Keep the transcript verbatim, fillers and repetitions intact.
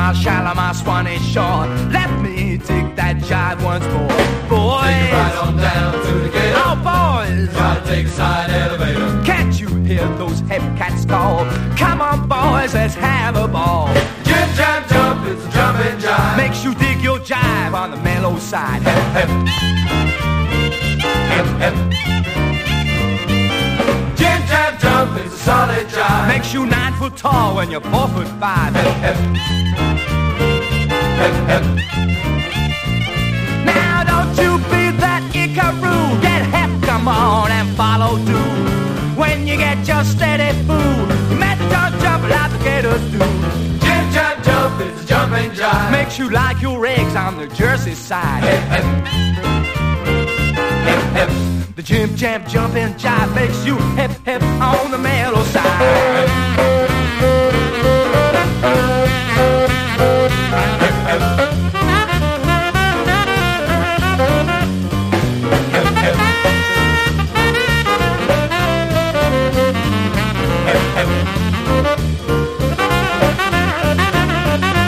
while Shalimar Swan is short. Let me dig that jive once more. Boys, take it right on down to the gate. Oh, boys, gotta take a side elevator. Can't you hear those hep cats call? Come on, boys, let's have a ball. Jim jam jump, it's a jumping jive. Makes you dig your jive on the mellow side. Hep, hep. Hep, hep. Jim jam jump, it's a solid jive. Makes you nine foot tall when you're four foot five. Hep, hep. Hep, hep. Now don't you be that Icaroo. Get hep, come on and follow through. When you get your steady food, you met your jump like the gators do. Jim jam jump, it's a jumping jive. Makes you like your eggs on the Jersey side. Hep, hep. Hep, hep. The Jim Jam jumping jive makes you hip hip on the mellow side.